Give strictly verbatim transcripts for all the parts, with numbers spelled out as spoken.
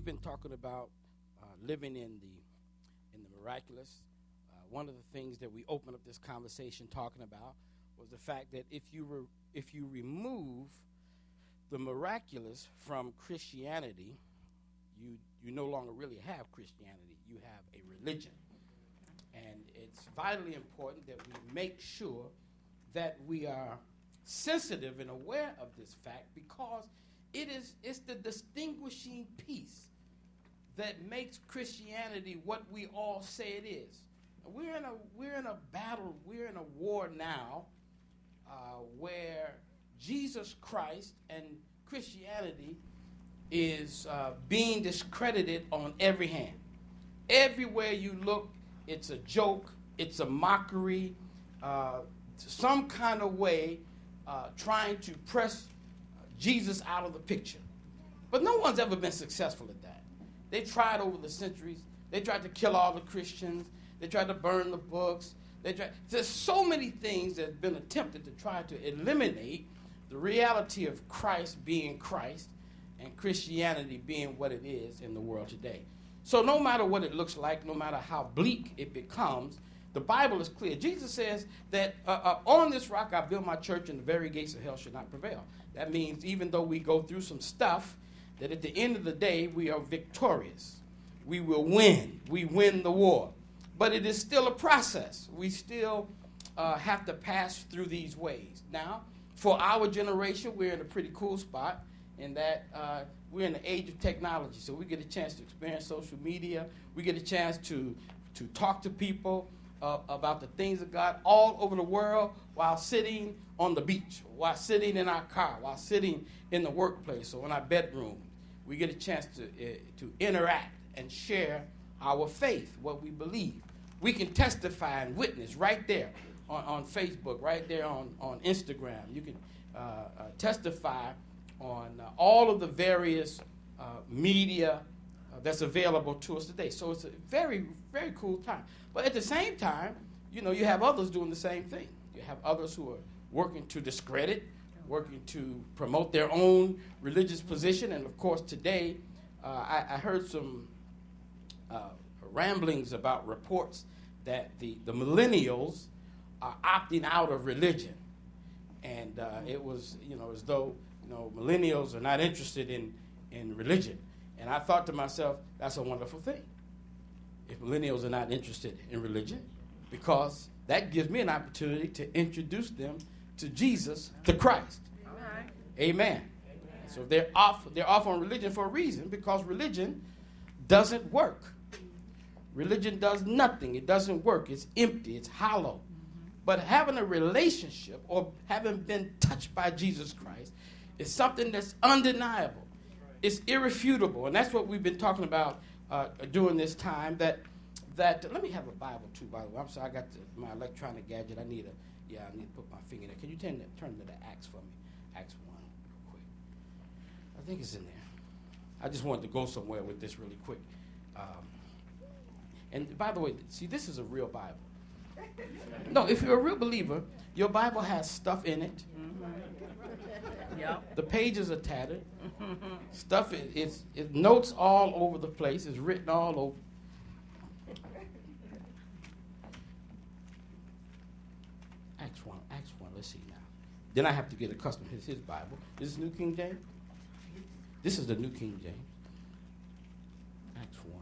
we've been talking about uh, living in the in the miraculous. Uh, one of the things that we opened up this conversation talking about was the fact that if you re- if you remove the miraculous from Christianity, you you no longer really have Christianity. You have a religion. And it's vitally important that we make sure that we are sensitive and aware of this fact, because it is it's the distinguishing piece that makes Christianity what we all say it is. We're in a we're in a battle, we're in a war now uh, where Jesus Christ and Christianity is uh, being discredited on every hand. Everywhere you look, it's a joke, it's a mockery, uh, some kind of way uh, trying to press Jesus out of the picture. But no one's ever been successful at that. They tried over the centuries. They tried to kill all the Christians. They tried to burn the books. They tried. There's so many things that have been attempted to try to eliminate the reality of Christ being Christ and Christianity being what it is in the world today. So no matter what it looks like, no matter how bleak it becomes, the Bible is clear. Jesus says that uh, uh, on this rock I build my church, and the very gates of hell should not prevail. That means even though we go through some stuff, that at the end of the day we are victorious. We will win. We win the war. But it is still a process. We still uh, have to pass through these ways. Now, for our generation, we're in a pretty cool spot in that uh, we're in the age of technology. So we get a chance to experience social media. We get a chance to, to talk to people uh, about the things of God all over the world while sitting on the beach, while sitting in our car, while sitting in the workplace or in our bedroom. We get a chance to, uh, to interact and share our faith, what we believe. We can testify and witness right there on, on Facebook, right there on, on Instagram. You can uh, uh, testify on uh, all of the various uh, media uh, that's available to us today. So it's a very, very cool time. But at the same time, you know, you have others doing the same thing. You have others who are working to discredit, working to promote their own religious position. And, of course, today uh, I, I heard some uh, ramblings about reports that the, the millennials are opting out of religion. And uh, it was, you know, as though, you know, millennials are not interested in, in religion. And I thought to myself, that's a wonderful thing, if millennials are not interested in religion, because that gives me an opportunity to introduce them to Jesus, the Christ. Right. Amen. Amen. So they're off, they're off on religion for a reason, because religion doesn't work. Religion does nothing. It doesn't work. It's empty. It's hollow. Mm-hmm. But having a relationship or having been touched by Jesus Christ is something that's undeniable. It's irrefutable. And that's what we've been talking about uh, during this time. That, that let me have a Bible, too, by the way. I'm sorry, I got the, my electronic gadget. I need a, yeah, I need to put my finger in there. Can you turn, the, turn to the Acts for me? Acts one, real quick. I think it's in there. I just wanted to go somewhere with this really quick. Um, and by the way, see, this is a real Bible. No, if you're a real believer, your Bible has stuff in it. Mm-hmm. Yep. The pages are tattered. Stuff, it, it's, it notes all over the place. It's written all over. Acts one, Acts one, let's see now. Then I have to get accustomed to his, his Bible. This is New King James? This is the New King James. Acts one.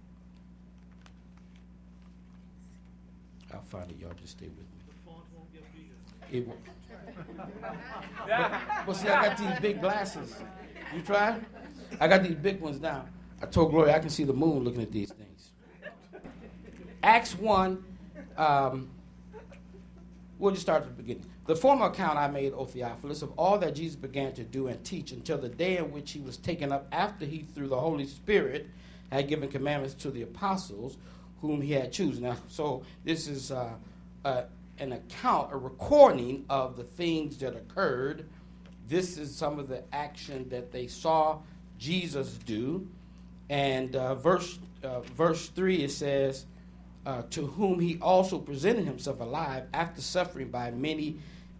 I'll find it. Y'all just stay with me. The font won't get bigger. It won't. but, but see, I got these big glasses. You try? I got these big ones now. I told Gloria I can see the moon looking at these things. Acts one, um, we'll just start at the beginning. The former account I made, O Theophilus, of all that Jesus began to do and teach until the day in which he was taken up, after he, through the Holy Spirit, had given commandments to the apostles whom he had chosen. Now, so this is uh, uh, an account, a recording of the things that occurred. This is some of the action that they saw Jesus do. And uh, verse uh, verse three, it says, uh, to whom he also presented himself alive after suffering by many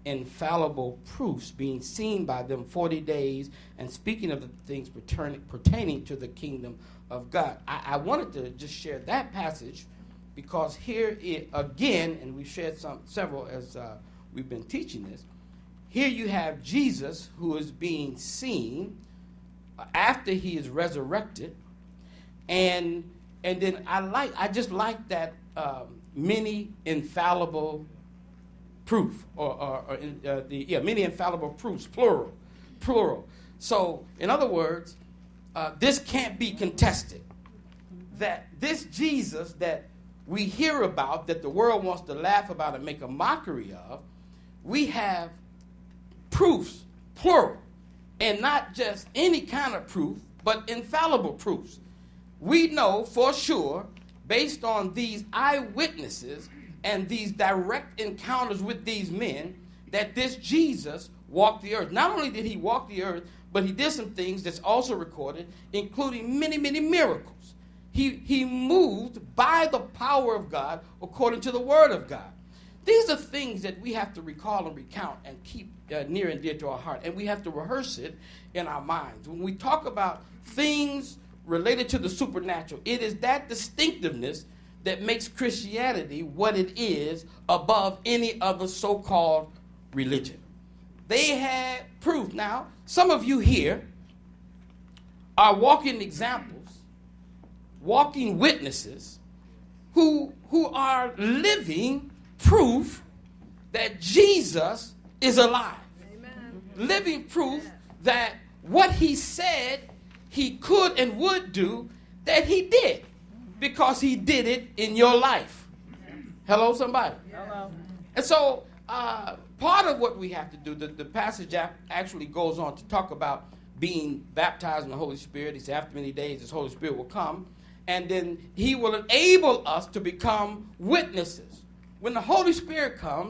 infallible proofs, being seen by them forty days, and speaking of the things pertaining, pertaining to the kingdom of God. I, I wanted to just share that passage because here it, again, and we've shared some several as uh, we've been teaching this, here you have Jesus who is being seen uh, after he is resurrected, and and then I like I just like that um, many infallible proof, or, or, or uh, the yeah many infallible proofs, plural, plural. So in other words, uh, this can't be contested. That this Jesus that we hear about, that the world wants to laugh about and make a mockery of, we have proofs, plural, and not just any kind of proof, but infallible proofs. We know for sure, based on these eyewitnesses and these direct encounters with these men, that this Jesus walked the earth. Not only did he walk the earth, but he did some things that's also recorded, including many, many miracles. He, he moved by the power of God according to the word of God. These are things that we have to recall and recount and keep uh, near and dear to our heart, and we have to rehearse it in our minds. When we talk about things related to the supernatural, it is that distinctiveness that makes Christianity what it is above any other so-called religion. They had proof. Now, some of you here are walking examples, walking witnesses who, who are living proof that Jesus is alive. Amen. Living proof that what he said he could and would do, that he did, because he did it in your life. Hello, somebody? Hello. And so uh, part of what we have to do, the, the passage actually goes on to talk about being baptized in the Holy Spirit. He said after many days his Holy Spirit will come, and then he will enable us to become witnesses. When the Holy Spirit comes,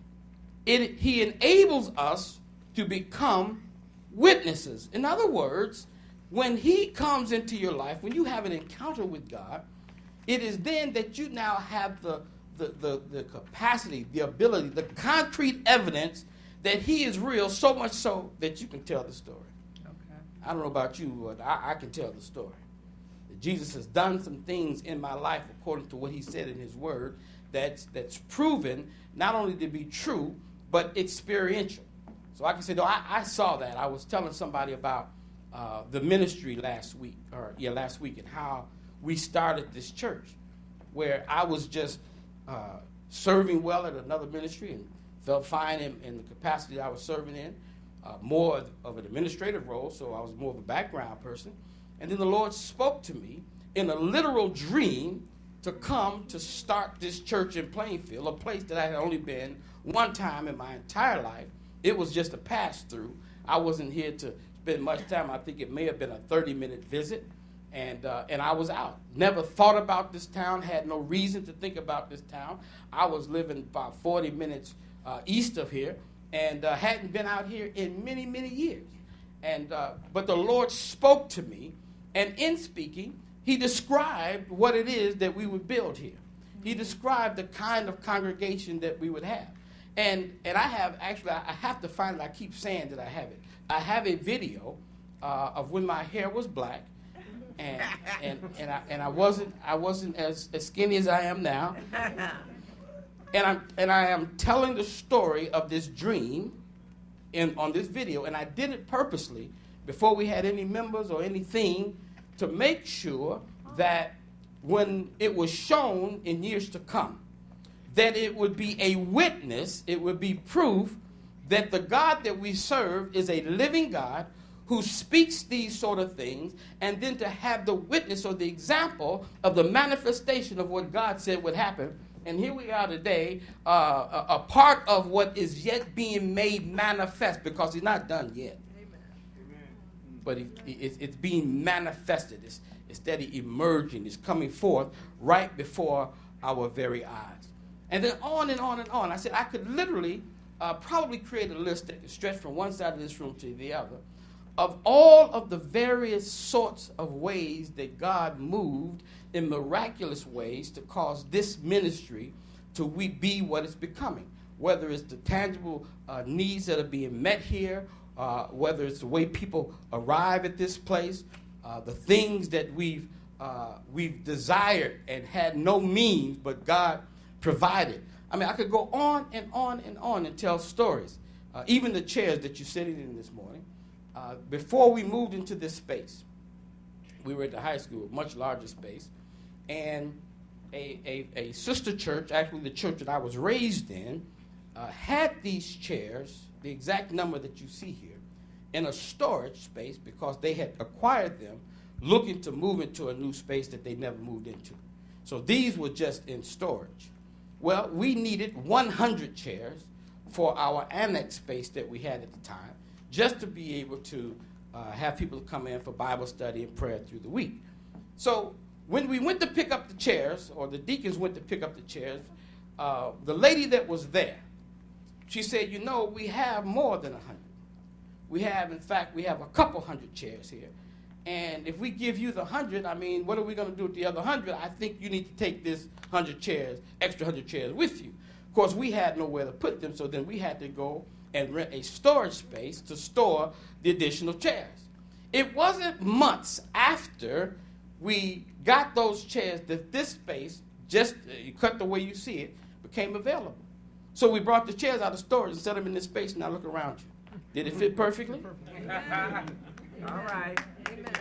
it, he enables us to become witnesses. In other words, when he comes into your life, when you have an encounter with God, it is then that you now have the, the, the, the capacity, the ability, the concrete evidence that he is real, so much so that you can tell the story. Okay. I don't know about you, but I, I can tell the story. That Jesus has done some things in my life according to what he said in his word that's, that's proven not only to be true, but experiential. So I can say, no, I, I saw that. I was telling somebody about uh, the ministry last week, or yeah, last week, and how we started this church, where I was just uh, serving well at another ministry and felt fine in, in the capacity I was serving in, uh, more of an administrative role, so I was more of a background person. And then the Lord spoke to me in a literal dream to come to start this church in Plainfield, a place that I had only been one time in my entire life. It was just a pass-through. I wasn't here to spend much time. I think it may have been a thirty-minute visit, and uh, and I was out. Never thought about this town, had no reason to think about this town. I was living about forty minutes uh, east of here, and uh, hadn't been out here in many, many years. And uh, but the Lord spoke to me, and in speaking, he described what it is that we would build here. He described the kind of congregation that we would have. And and I have, actually, I have to find it. I keep saying that I have it. I have a video uh, of when my hair was black, and and and I and I wasn't I wasn't as, as skinny as I am now. And I'm and I am telling the story of this dream in on this video, and I did it purposely before we had any members or anything, to make sure that when it was shown in years to come, that it would be a witness, it would be proof that the God that we serve is a living God who speaks these sort of things, and then to have the witness or the example of the manifestation of what God said would happen. And here we are today, uh, a, a part of what is yet being made manifest, because he's not done yet. Amen. But it, it, it's being manifested. It's, it's steady emerging. It's coming forth right before our very eyes. And then on and on and on. I said I could literally uh, probably create a list that could stretch from one side of this room to the other of all of the various sorts of ways that God moved in miraculous ways to cause this ministry to we be what it's becoming. whether it's the tangible uh, needs that are being met here, uh, whether it's the way people arrive at this place, uh, the things that we've uh, we've desired and had no means, but God provided. I mean, I could go on and on and on and tell stories. Uh, even the chairs that you're sitting in this morning. Uh, before we moved into this space, we were at the high school, a much larger space, and a, a, a sister church, actually the church that I was raised in, uh, had these chairs, the exact number that you see here, in a storage space because they had acquired them looking to move into a new space that they never moved into. So these were just in storage. Well, we needed one hundred chairs for our annex space that we had at the time, just to be able to uh, have people come in for Bible study and prayer through the week. So when we went to pick up the chairs, or the deacons went to pick up the chairs, uh, the lady that was there, she said, you know, we have more than one hundred. We have, in fact, we have a couple hundred chairs here. And if we give you the one hundred, I mean, what are we going to do with the other one hundred? I think you need to take this one hundred chairs, extra one hundred chairs with you. Of course, we had nowhere to put them, so then we had to go and rent a storage space to store the additional chairs. It wasn't months after we got those chairs that this space, just uh, cut the way you see it, became available. So we brought the chairs out of storage and set them in this space. Now look around you. Did it fit perfectly? All right. Amen.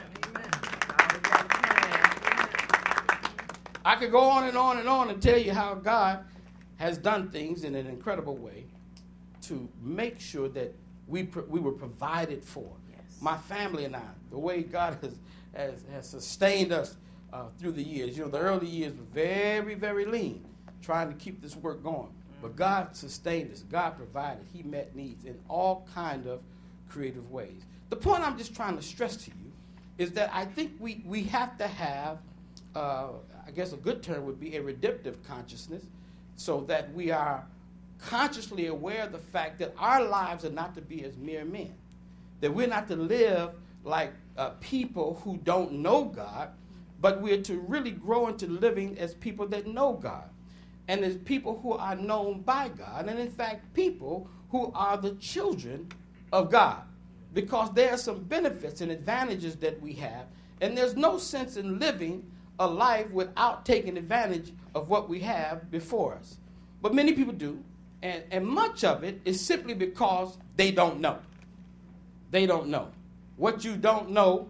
I could go on and on and on and tell you how God has done things in an incredible way to make sure that we pr- we were provided for. Yes. My family and I, the way God has has, has sustained us uh, through the years. You know, the early years were very, very lean, trying to keep this work going. But God sustained us. God provided. He met needs in all kind of creative ways. The point I'm just trying to stress to you is that I think we, we have to have, uh, I guess a good term would be a redemptive consciousness, so that we are consciously aware of the fact that our lives are not to be as mere men, that we're not to live like uh, people who don't know God, but we're to really grow into living as people that know God, and as people who are known by God, and in fact, people who are the children of God, because there are some benefits and advantages that we have, and there's no sense in living a life without taking advantage of what we have before us. But many people do, and, and much of it is simply because they don't know. They don't know. What you don't know,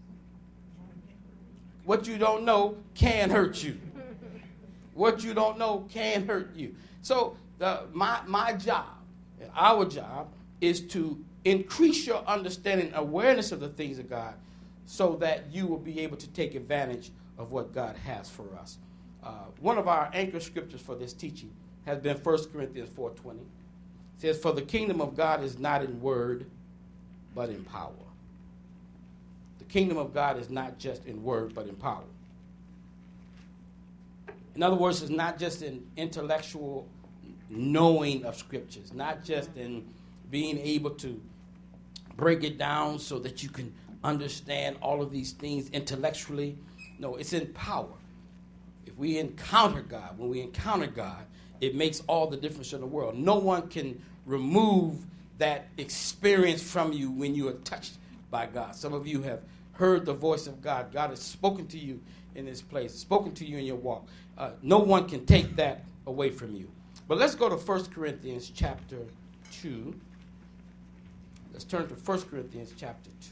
what you don't know can hurt you. What you don't know can hurt you. So the, my, my job, and our job, is to increase your understanding, awareness of the things of God, so that you will be able to take advantage of what God has for us. Uh, one of our anchor scriptures for this teaching has been First Corinthians four twenty. It says, for the kingdom of God is not in word, but in power. The kingdom of God is not just in word, but in power. In other words, it's not just in intellectual knowing of scriptures, not just in being able to break it down so that you can understand all of these things intellectually. No, it's in power. If we encounter God, when we encounter God, it makes all the difference in the world. No one can remove that experience from you when you are touched by God. Some of you have heard the voice of God. God has spoken to you in this place, spoken to you in your walk. Uh, no one can take that away from you. But let's go to First Corinthians chapter two. Let's turn to First Corinthians chapter two.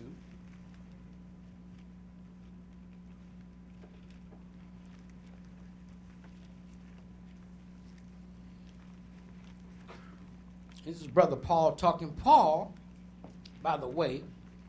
This is Brother Paul talking. Paul, by the way,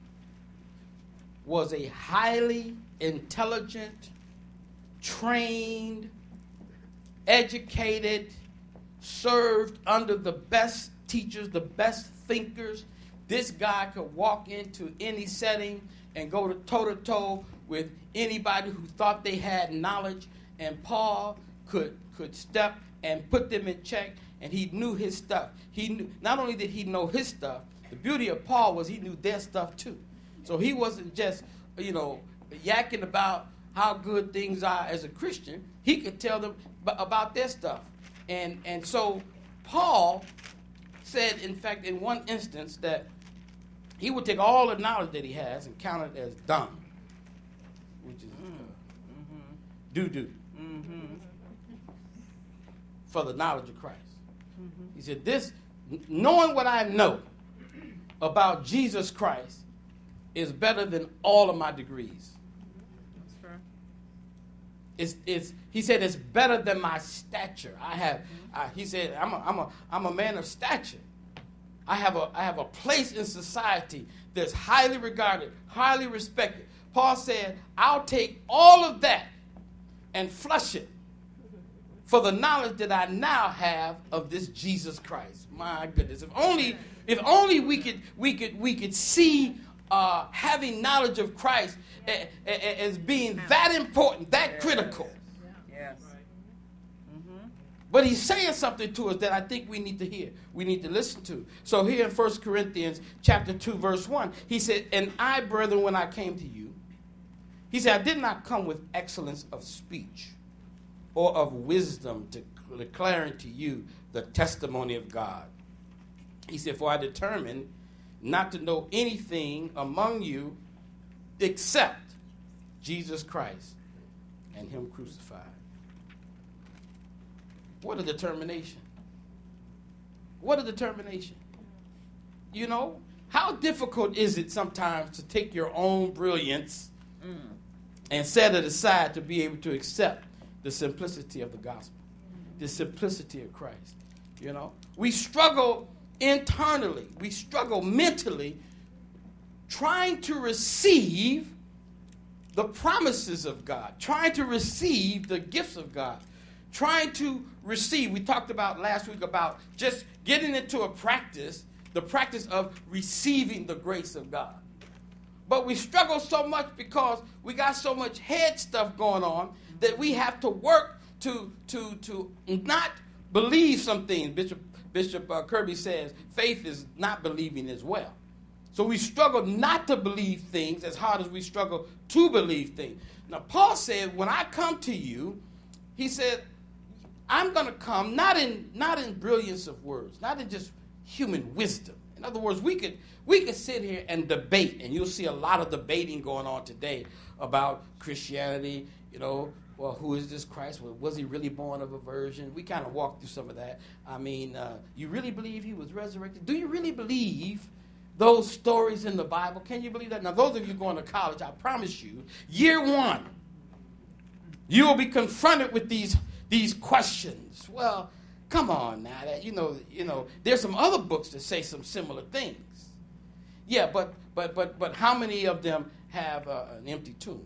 was a highly intelligent, trained, educated, served under the best teachers, the best thinkers. This guy could walk into any setting and go to toe-to-toe with anybody who thought they had knowledge, and Paul could could step and put them in check, and he knew his stuff. He knew, not only did he know his stuff, the beauty of Paul was he knew their stuff too. So he wasn't just, you know, yakking about how good things are as a Christian. He could tell them b- about their stuff. And and so Paul said, in fact, in one instance, that he would take all the knowledge that he has and count it as dung, which is uh, mm-hmm. doo-doo, mm-hmm. for the knowledge of Christ. Mm-hmm. He said, this, knowing what I know about Jesus Christ is better than all of my degrees. That's fair. It's, it's, he said, it's better than my stature. I have, mm-hmm. I, he said, I'm a, I'm, a, I'm a man of stature. I have a I have a place in society that's highly regarded, highly respected. Paul said, I'll take all of that and flush it for the knowledge that I now have of this Jesus Christ. My goodness. If only if only we could we could we could see uh, having knowledge of Christ a, a, as being that important, that critical. Yes. But he's saying something to us that I think we need to hear. We need to listen to. So here in First Corinthians chapter two, verse one, he said, and I, brethren, when I came to you, he said, I did not come with excellence of speech or of wisdom to declaring to you the testimony of God. He said, for I determined not to know anything among you except Jesus Christ and him crucified. What a determination. What a determination. You know, how difficult is it sometimes to take your own brilliance mm. and set it aside to be able to accept the simplicity of the gospel, the simplicity of Christ. You know, we struggle internally, we struggle mentally trying to receive the promises of God, trying to receive the gifts of God, trying to receive. We talked about last week about just getting into a practice, the practice of receiving the grace of God. But we struggle so much because we got so much head stuff going on that we have to work to to to not believe some things. Bishop Bishop uh, Kirby says faith is not believing as well. So we struggle not to believe things as hard as we struggle to believe things. Now Paul said, when I come to you, he said, I'm going to come not in not in brilliance of words, not in just human wisdom. In other words, we could we could sit here and debate, and you'll see a lot of debating going on today about Christianity. You know, well, who is this Christ? Well, was he really born of a virgin? We kind of walked through some of that. I mean, uh, you really believe he was resurrected? Do you really believe those stories in the Bible? Can you believe that? Now, those of you going to college, I promise you, year one, you will be confronted with these these questions. Well, come on now, that you know, you know, there's some other books that say some similar things. Yeah, but but but but how many of them have uh, an empty tomb?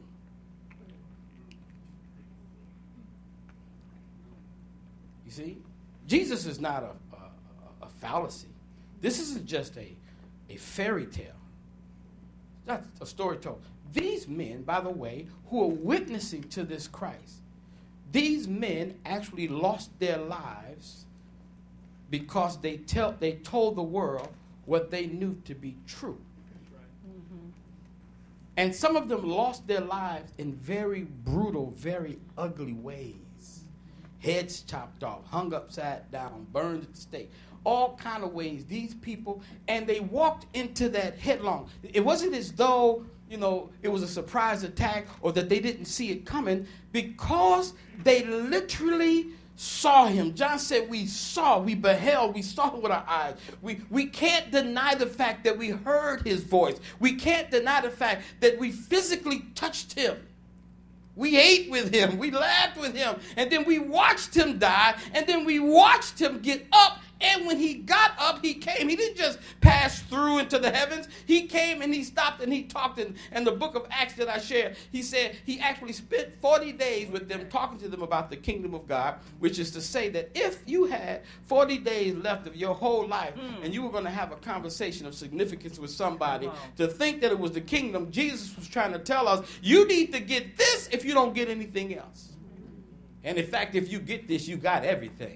You see, Jesus is not a, a, a fallacy. This isn't just a a fairy tale. That's a story told. These men, by the way, who are witnessing to this Christ, these men actually lost their lives because they tell they told the world what they knew to be true. That's right. Mm-hmm. And some of them lost their lives in very brutal, very ugly ways. Heads chopped off, hung upside down, burned at the stake. All kind of ways, these people, and they walked into that headlong. It wasn't as though, you know, it was a surprise attack or that they didn't see it coming, because they literally saw him. John said we saw, we beheld, we saw him with our eyes. We, we can't deny the fact that we heard his voice. We can't deny the fact that we physically touched him. We ate with him, we laughed with him, and then we watched him die, and then we watched him get up. And when he got up, he came. He didn't just pass through into the heavens. He came and he stopped and he talked. In, in the book of Acts that I shared, he said he actually spent forty days with them, talking to them about the kingdom of God, which is to say that if you had forty days left of your whole life mm. and you were going to have a conversation of significance with somebody, wow. to think that it was the kingdom, Jesus was trying to tell us, you need to get this if you don't get anything else. And in fact, if you get this, you got everything.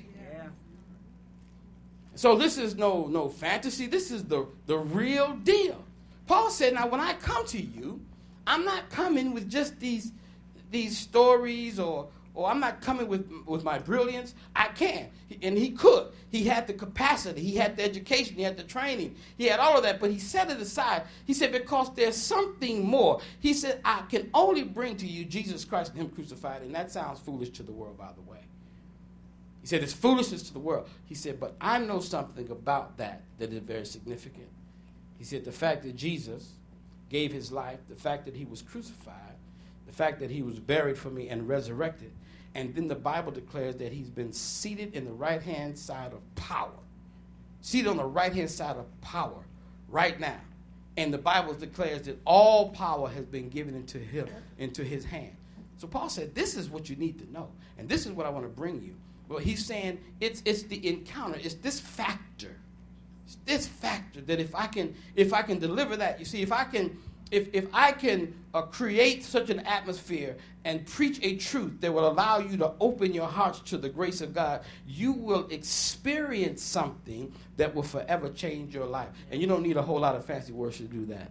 So this is no no fantasy. This is the, the real deal. Paul said, now when I come to you, I'm not coming with just these these stories or oh, I'm not coming with, with my brilliance. I can. And he could. He had the capacity. He had the education. He had the training. He had all of that. But he set it aside. He said, because there's something more. He said, I can only bring to you Jesus Christ and him crucified. And that sounds foolish to the world, by the way. He said, it's foolishness to the world. He said, but I know something about that that is very significant. He said, the fact that Jesus gave his life, the fact that he was crucified, the fact that he was buried for me and resurrected, and then the Bible declares that he's been seated in the right-hand side of power. Seated on the right-hand side of power right now. And the Bible declares that all power has been given into him, into his hand. So Paul said, this is what you need to know. And this is what I want to bring you. Well, he's saying it's it's the encounter. It's this factor. It's this factor that if I can if I can deliver that, you see, if I can if if I can uh, create such an atmosphere and preach a truth that will allow you to open your hearts to the grace of God, you will experience something that will forever change your life. And you don't need a whole lot of fancy words to do that.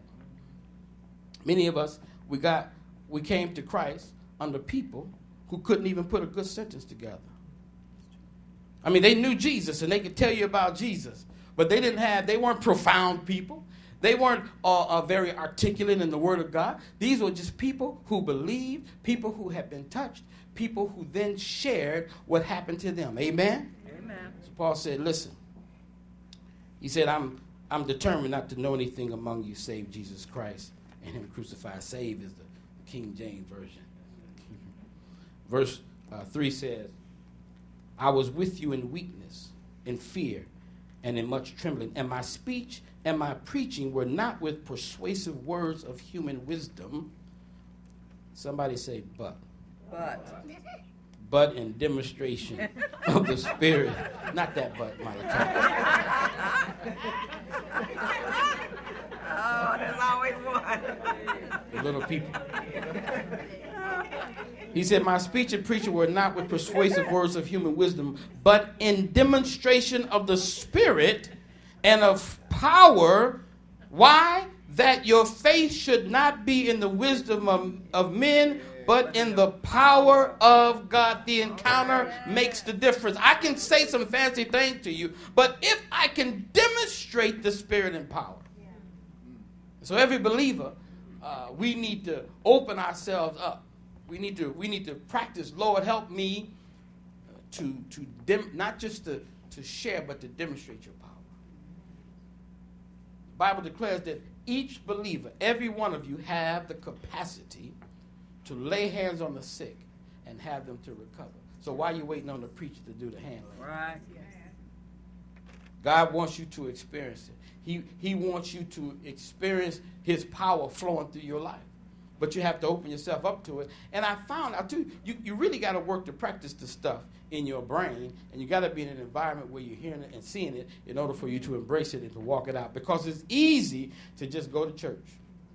Many of us, we got we came to Christ under people who couldn't even put a good sentence together. I mean, they knew Jesus and they could tell you about Jesus, but they didn't have, they weren't profound people. They weren't uh, uh, very articulate in the Word of God. These were just people who believed, people who had been touched, people who then shared what happened to them. Amen? Amen. So Paul said, listen, he said, I'm, I'm determined not to know anything among you save Jesus Christ and him crucified. Save is the King James Version. Verse uh, three says, I was with you in weakness, in fear, and in much trembling. And my speech and my preaching were not with persuasive words of human wisdom. Somebody say, but. But. But in demonstration of the Spirit. Not that but, Malachi. Oh, there's always one. The little people. He said, my speech and preaching were not with persuasive words of human wisdom, but in demonstration of the Spirit and of power. Why? That your faith should not be in the wisdom of, of men, but in the power of God. The encounter makes the difference. I can say some fancy things to you, but if I can demonstrate the Spirit and power. So every believer, uh, we need to open ourselves up. We need to we need to practice. Lord, help me to to dem- not just to, to share, but to demonstrate your power. The Bible declares that each believer, every one of you, have the capacity to lay hands on the sick and have them to recover. So why are you waiting on the preacher to do the hand laying? Right. God wants you to experience it. He He wants you to experience his power flowing through your life. But you have to open yourself up to it. And I found out, too, you, you really got to work to practice the stuff in your brain. And you got to be in an environment where you're hearing it and seeing it in order for you to embrace it and to walk it out. Because it's easy to just go to church.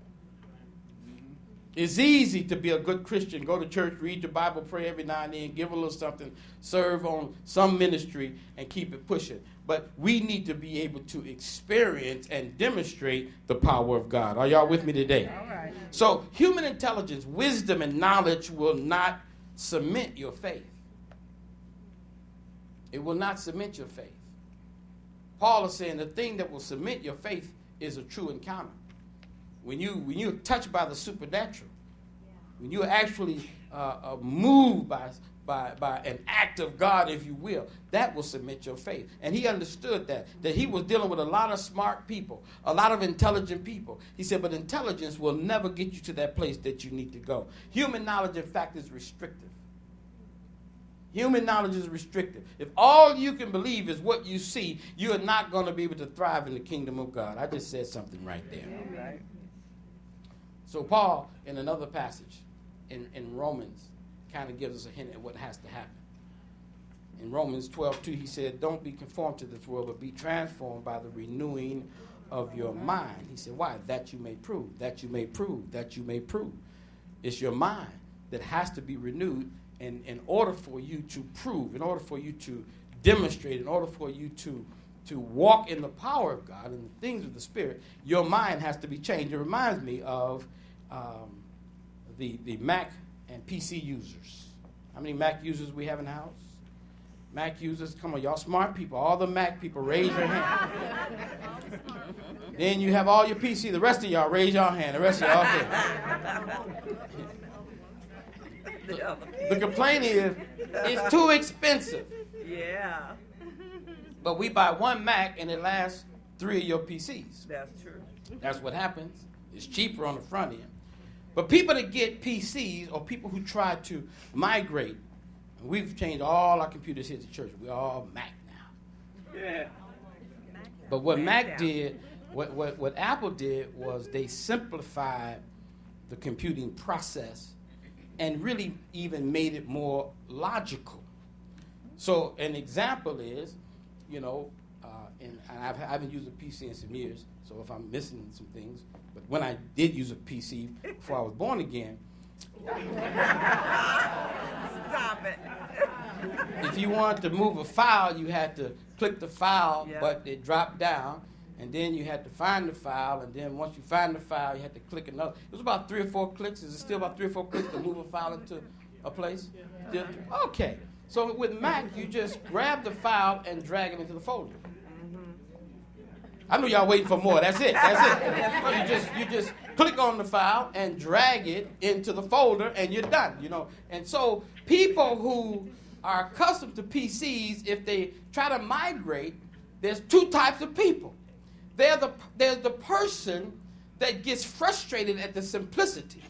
It's easy to be a good Christian, go to church, read your Bible, pray every now and then, give a little something, serve on some ministry, and keep it pushing. But we need to be able to experience and demonstrate the power of God. Are y'all with me today? All right. So human intelligence, wisdom, and knowledge will not cement your faith. It will not cement your faith. Paul is saying the thing that will cement your faith is a true encounter. When, you, when you're touched by the supernatural, when you're actually uh, uh, moved by, by, by an act of God, if you will, that will cement your faith. And he understood that, that he was dealing with a lot of smart people, a lot of intelligent people. He said, but intelligence will never get you to that place that you need to go. Human knowledge, in fact, is restrictive. Human knowledge is restrictive. If all you can believe is what you see, you are not going to be able to thrive in the kingdom of God. I just said something right there. Right. So Paul, in another passage, in, in Romans, kind of gives us a hint at what has to happen. In Romans twelve two, he said, don't be conformed to this world, but be transformed by the renewing of your mind. He said, why? That you may prove, that you may prove, that you may prove. It's your mind that has to be renewed in, in order for you to prove, in order for you to demonstrate, in order for you to to walk in the power of God and the things of the Spirit, your mind has to be changed. It reminds me of um, the, the Mac and P C users. How many Mac users we have in the house? Mac users, come on, y'all smart people. All the Mac people, raise your hand. Then you have all your P C. The rest of y'all, raise your hand. The rest of y'all, okay. The, the complaint is, it's too expensive. Yeah. But we buy one Mac and it lasts three of your P Cs. That's true. That's what happens. It's cheaper on the front end. But people that get P Cs or people who try to migrate, we've changed all our computers here at the church. We're all Mac now. Yeah. But what Mac Mac down. did, what, what, what Apple did was they simplified the computing process and really even made it more logical. So an example is, you know, uh, and I've, I haven't used a P C in some years, so if I'm missing some things, but when I did use a P C before I was born again, Stop it. if you wanted to move a file, you had to click the file, Yep. but it dropped down, and then you had to find the file, and then once you find the file, you had to click another. It was about three or four clicks. Is it still about three or four clicks to move a file into a place? Yeah. Okay. So with Mac, you just grab the file and drag it into the folder. I know y'all waiting for more. That's it. That's it. So you just you just click on the file and drag it into the folder, and you're done. You know. And so people who are accustomed to P Cs, if they try to migrate, there's two types of people. They're the there's the person that gets frustrated at the simplicity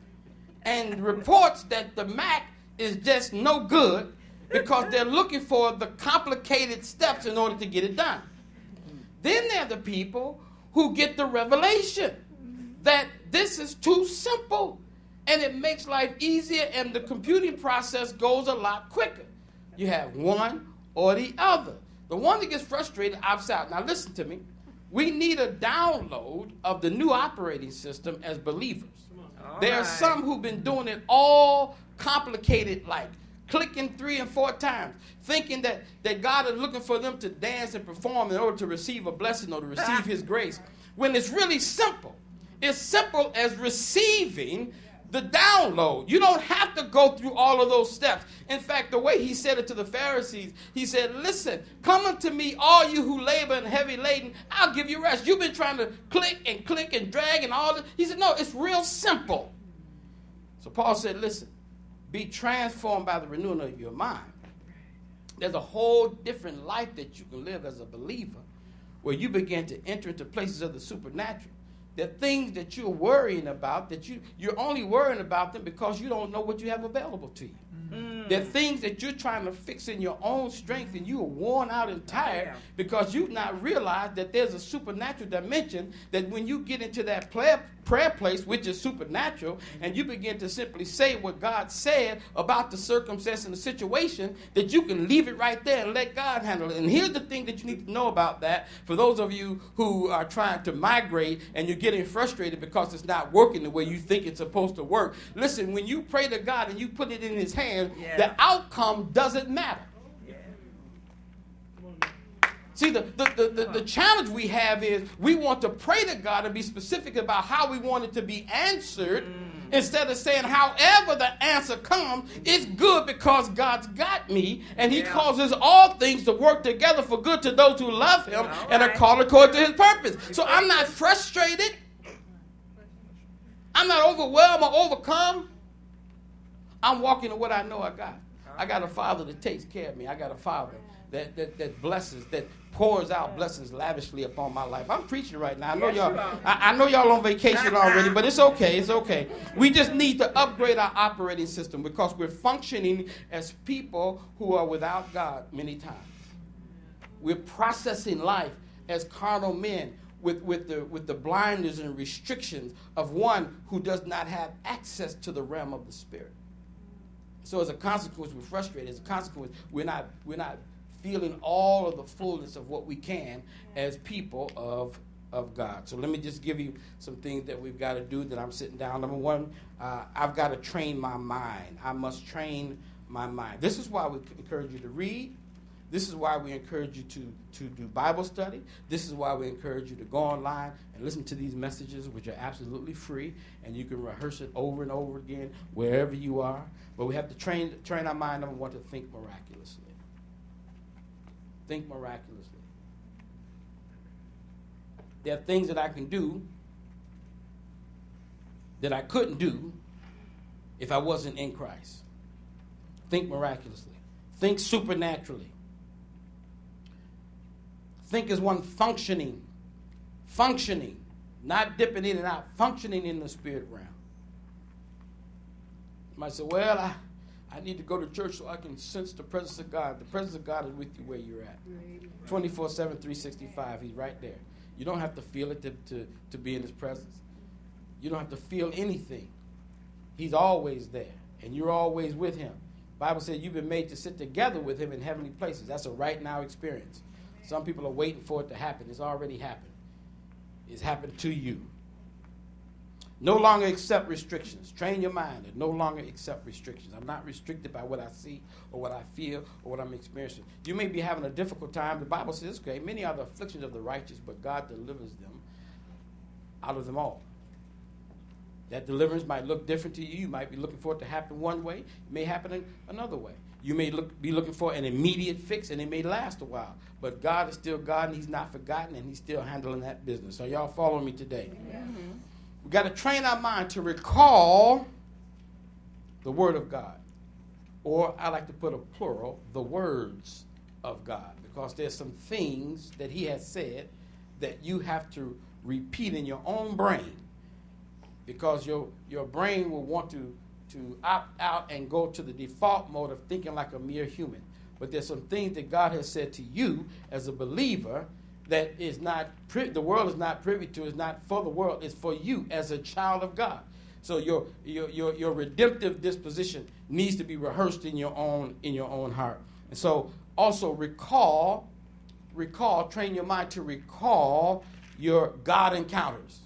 and reports that the Mac is just no good because they're looking for the complicated steps in order to get it done. Then there are the people who get the revelation that this is too simple and it makes life easier and the computing process goes a lot quicker. You have one or the other. The one that gets frustrated opts out. Now listen to me. We need a download of the new operating system as believers. All There are right. some who've been doing it all complicated like. Clicking three and four times, thinking that, that God is looking for them to dance and perform in order to receive a blessing or to receive his grace. When it's really simple. It's simple as receiving the download. You don't have to go through all of those steps. In fact, the way he said it to the Pharisees, he said, listen, come unto me, all you who labor and heavy laden, I'll give you rest. You've been trying to click and click and drag and all that. He said, no, it's real simple. So Paul said, listen, be transformed by the renewing of your mind. There's a whole different life that you can live as a believer where you begin to enter into places of the supernatural. There are things that you're worrying about that you, you're only worrying about them because you don't know what you have available to you. Mm. There are things that you're trying to fix in your own strength and you are worn out and tired yeah. because you've not realized that there's a supernatural dimension that when you get into that prayer, prayer place, which is supernatural, and you begin to simply say what God said about the circumstance and the situation, that you can leave it right there and let God handle it. And here's the thing that you need to know about that for those of you who are trying to migrate and you're getting frustrated because it's not working the way you think it's supposed to work. Listen, when you pray to God and you put it in his hands, yeah. the outcome doesn't matter. See, the, the, the, the, the challenge we have is we want to pray to God and be specific about how we want it to be answered mm. instead of saying however the answer comes, it's good because God's got me and he yeah. causes all things to work together for good to those who love him all and right. are called according to his purpose. So I'm not frustrated. I'm not overwhelmed or overcome. I'm walking in what I know I got. I got a Father that takes care of me. I got a Father that, that, that blesses, that pours out blessings lavishly upon my life. I'm preaching right now. I know yes, y'all. I, I know y'all on vacation already, but it's okay. It's okay. We just need to upgrade our operating system because we're functioning as people who are without God many times. We're processing life as carnal men with, with the with the blinders and restrictions of one who does not have access to the realm of the spirit. So as a consequence, we're frustrated. As a consequence, we're not we're not feeling all of the fullness of what we can as people of, of God. So let me just give you some things that we've got to do that I'm sitting down. Number one, uh, I've got to train my mind. I must train my mind. This is why we encourage you to read. This is why we encourage you to, to do Bible study. This is why we encourage you to go online and listen to these messages, which are absolutely free, and you can rehearse it over and over again wherever you are. But we have to train train our mind, number one, to think miraculously. Think miraculously. There are things that I can do that I couldn't do if I wasn't in Christ. Think miraculously. Think supernaturally. Think as one functioning, functioning, not dipping in and out, functioning in the spirit realm. You might say, well, I, I need to go to church so I can sense the presence of God. The presence of God is with you where you're at. twenty-four seven, three sixty-five, he's right there. You don't have to feel it to, to, to be in his presence. You don't have to feel anything. He's always there, and you're always with him. The Bible says you've been made to sit together with him in heavenly places. That's a right now experience. Some people are waiting for it to happen. It's already happened. It's happened to you. No longer accept restrictions. Train your mind to no longer accept restrictions. I'm not restricted by what I see or what I feel or what I'm experiencing. You may be having a difficult time. The Bible says, okay, many are the afflictions of the righteous, but God delivers them out of them all. That deliverance might look different to you. You might be looking for it to happen one way. It may happen in another way. You may look, be looking for an immediate fix, and it may last a while. But God is still God, and he's not forgotten, and he's still handling that business. So y'all follow me today? Mm-hmm. We've got to train our mind to recall the word of God. Or I like to put a plural, the words of God. Because there's some things that he has said that you have to repeat in your own brain. Because your, your brain will want to, to opt out and go to the default mode of thinking like a mere human. But there's some things that God has said to you as a believer that is not pri- the world is not privy to, is not for the world, it's for you as a child of God. So your, your your your redemptive disposition needs to be rehearsed in your own in your own heart. And so also recall, recall, train your mind to recall your God encounters.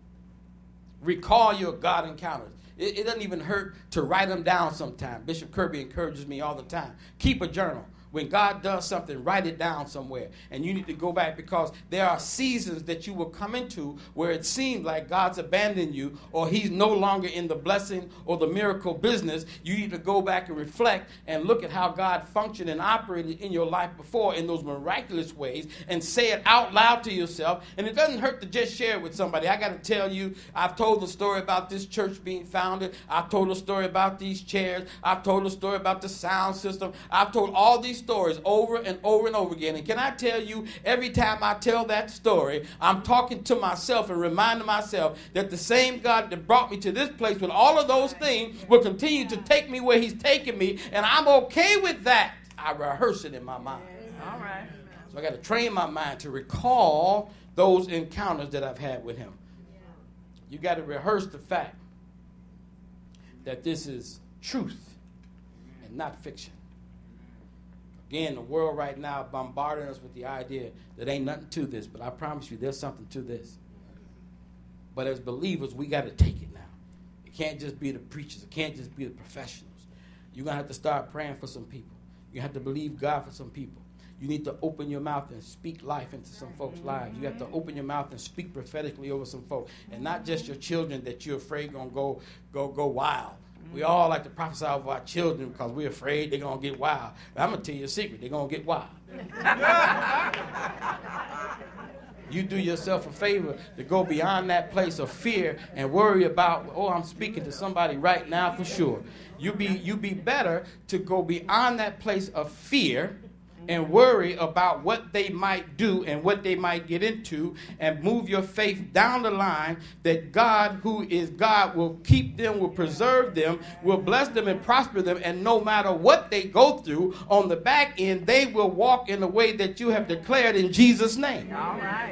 Recall your God encounters. It, it doesn't even hurt to write them down sometime. Bishop Kirby encourages me all the time. Keep a journal. When God does something, write it down somewhere. And you need to go back because there are seasons that you will come into where it seems like God's abandoned you or he's no longer in the blessing or the miracle business. You need to go back and reflect and look at how God functioned and operated in your life before in those miraculous ways and say it out loud to yourself. And it doesn't hurt to just share it with somebody. I got to tell you, I've told the story about this church being founded. I've told the story about these chairs. I've told the story about the sound system. I've told all these stories over and over and over again. And can I tell you, every time I tell that story, I'm talking to myself and reminding myself that the same God that brought me to this place with all of those things will continue to take me where he's taking me, and I'm okay with that. I rehearse it in my mind. All right. So I got to train my mind to recall those encounters that I've had with him. You got to rehearse the fact that this is truth and not fiction. Again, the world right now bombarding us with the idea that ain't nothing to this, but I promise you there's something to this. But as believers, we got to take it now. It can't just be the preachers. It can't just be the professionals. You're going to have to start praying for some people. You have to believe God for some people. You need to open your mouth and speak life into some folks' lives. You have to open your mouth and speak prophetically over some folks. And not just your children that you're afraid going to go go go wild. We all like to prophesy over our children because we're afraid they're going to get wild. But I'm going to tell you a secret. They're going to get wild. You do yourself a favor to go beyond that place of fear and worry about, oh, I'm speaking to somebody right now for sure. You be, you be better to go beyond that place of fear and worry about what they might do and what they might get into and move your faith down the line that God, who is God, will keep them, will preserve them, will bless them and prosper them, and no matter what they go through, on the back end, they will walk in the way that you have declared in Jesus' name. All right.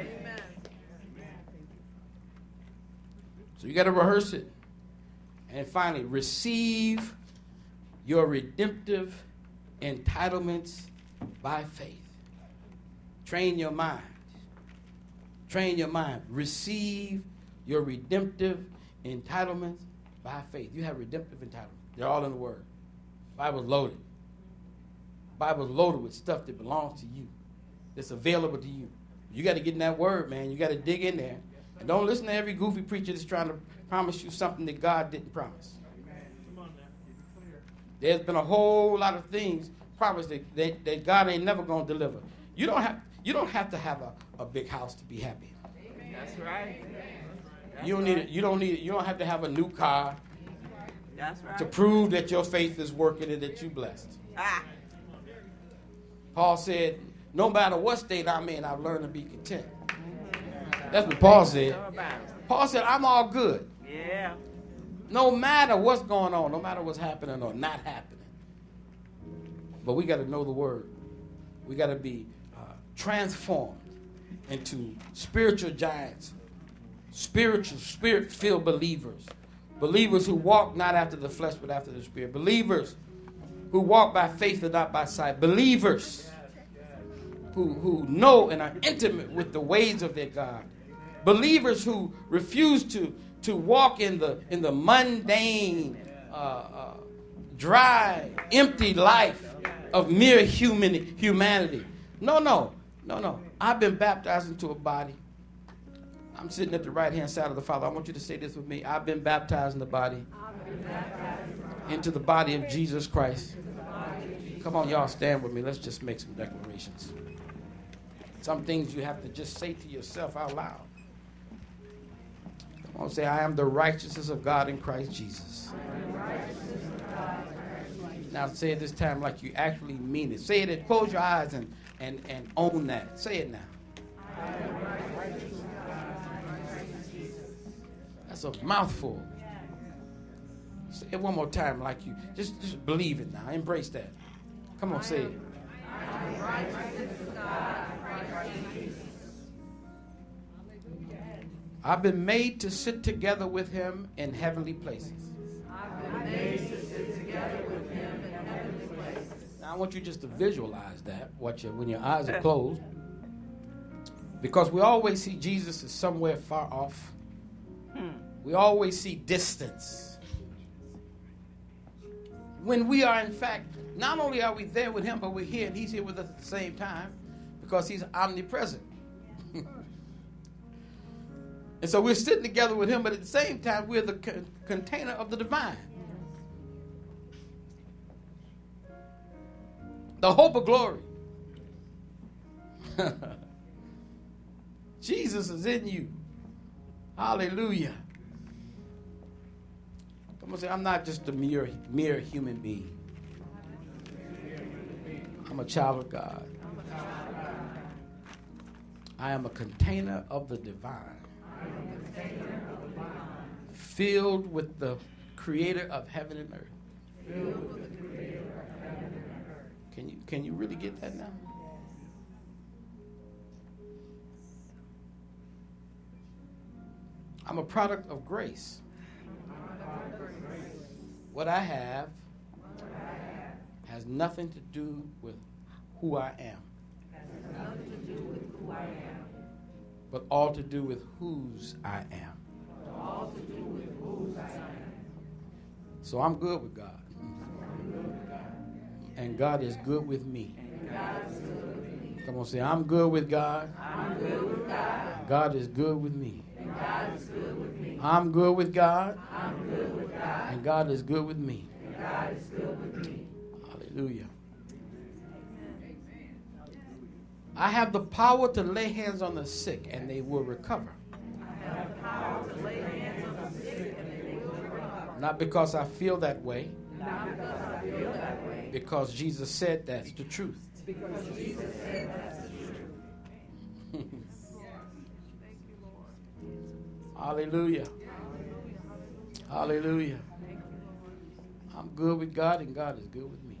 So you got to rehearse it. And finally, receive your redemptive entitlements by faith. Train your mind. Train your mind. Receive your redemptive entitlements by faith. You have redemptive entitlements. They're all in the Word. The Bible's loaded. Bible's loaded with stuff that belongs to you, that's available to you. You got to get in that word, man. You got to dig in there. And don't listen to every goofy preacher that's trying to promise you something that God didn't promise. There's been a whole lot of things promised that, that, that God ain't never going to deliver. You don't have you don't have to have a, a big house to be happy. That's right. That's you don't right. need it. You don't need it. You don't have to have a new car That's right. to prove that your faith is working and that you're blessed. Ah. Paul said, no matter what state I'm in, I've learned to be content. That's what Paul said. Paul said, I'm all good. Yeah. No matter what's going on, no matter what's happening or not happening. But we got to know the word. We got to be uh, transformed into spiritual giants, spiritual, spirit-filled believers. Believers who walk not after the flesh but after the spirit. Believers who walk by faith and not by sight. Believers who, who know and are intimate with the ways of their God. Believers who refuse to, to walk in the, in the mundane, uh, uh, dry, empty life of mere human, humanity. No, no, no, no. I've been baptized into a body. I'm sitting at the right-hand side of the Father. I want you to say this with me. I've been baptized in the body, into the body of Jesus Christ. Come on, y'all, stand with me. Let's just make some declarations. Some things you have to just say to yourself out loud. Come on, say, I am the righteousness of God in Christ Jesus. Now say it this time like you actually mean it. Say it and close your eyes and, and, and own that. Say it now. That's a mouthful. Say it one more time like you. Just, just believe it now. Embrace that. Come on, say it. I've been made to sit together with him in heavenly places. I've been made to sit together with him in heavenly places. Now I want you just to visualize that what you, when your eyes are closed. Because we always see Jesus as somewhere far off. Hmm. We always see distance. When we are in fact, not only are we there with him, but we're here and he's here with us at the same time because he's omnipresent. And so we're sitting together with him, but at the same time, we're the co- container of the divine. The hope of glory. Jesus is in you. Hallelujah. Come on, say, I'm not just a mere, mere human being. I'm a child of God. I am a container of the divine. Filled with the creator of heaven and earth. Can you can you really get that now? I'm a product of grace. What I have has nothing to do with who I am. But all to do with whose I am. All to do with whose I am. So I'm good with God. And God is good with me. Come on, say, I'm good with God. I'm good with God. God is good with me. And God is good with me. I'm good with God. I'm good with God. And God is good with me. And God is good with me. Hallelujah. I have the power to lay hands on the sick and they will recover. I have the power to lay hands on the sick and they will recover. Not because I feel that way. Not because I feel that way. Because Jesus said that's the truth. Because Jesus said that's the truth. Hallelujah. Hallelujah. I'm good with God and God is good with me.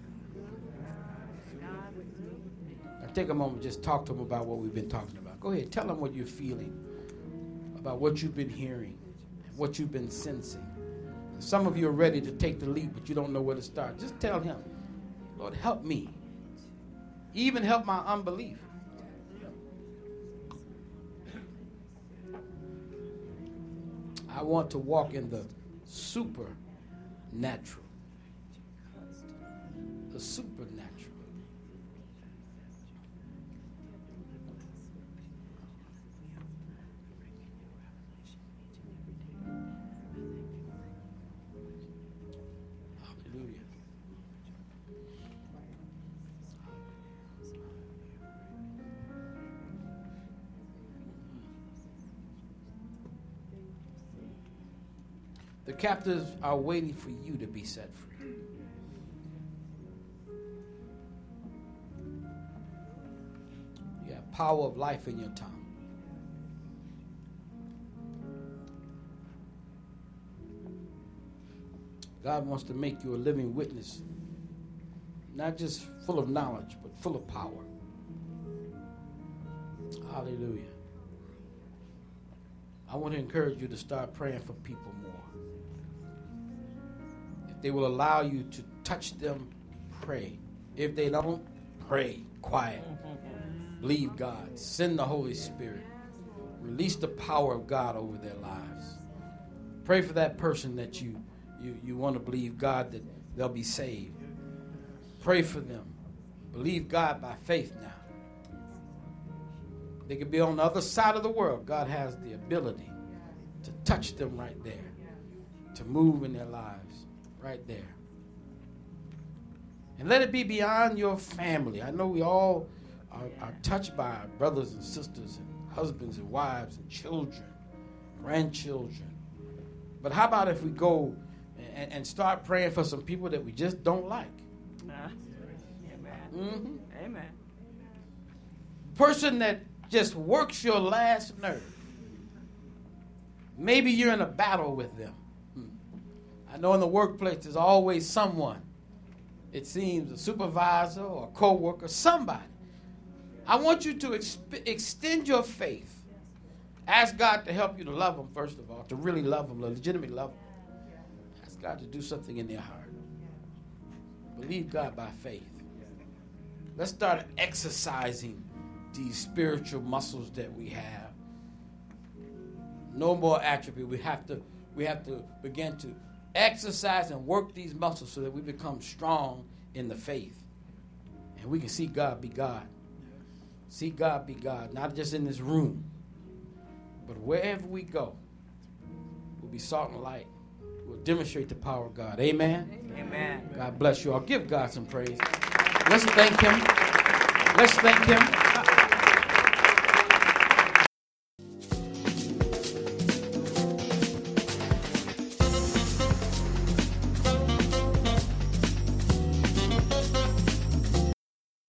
Take a moment, just talk to them about what we've been talking about. Go ahead, tell them what you're feeling, about what you've been hearing, what you've been sensing. Some of you are ready to take the leap, but you don't know where to start. Just tell him, Lord, help me. Even help my unbelief. I want to walk in the supernatural. The supernatural. The captives are waiting for you to be set free. You have power of life in your tongue. God wants to make you a living witness, not just full of knowledge, but full of power. Hallelujah. I want to encourage you to start praying for people more. If they will allow you to touch them, pray. If they don't, pray. Quiet. Believe God. Send the Holy Spirit. Release the power of God over their lives. Pray for that person that you, you, you want to believe God that they'll be saved. Pray for them. Believe God by faith now. They could be on the other side of the world. God has the ability to touch them right there, to move in their lives right there. And let it be beyond your family. I know we all are, are touched by our brothers and sisters and husbands and wives and children, grandchildren. But how about if we go and, and start praying for some people that we just don't like? Uh, amen. Mm-hmm. Amen. Person that just works your last nerve. Maybe you're in a battle with them. Hmm. I know in the workplace there's always someone. It seems a supervisor or a co-worker, somebody. I want you to exp- extend your faith. Ask God to help you to love them, first of all, to really love them, legitimately love them. Ask God to do something in their heart. Believe God by faith. Let's start exercising these spiritual muscles that we have. No more atrophy. We have to we have to begin to exercise and work these muscles so that we become strong in the faith. And we can see God be God. See God be God, not just in this room, but wherever we go, we'll be salt and light. We'll demonstrate the power of God. Amen? Amen. God bless you all. Give God some praise. Let's thank him. Let's thank him.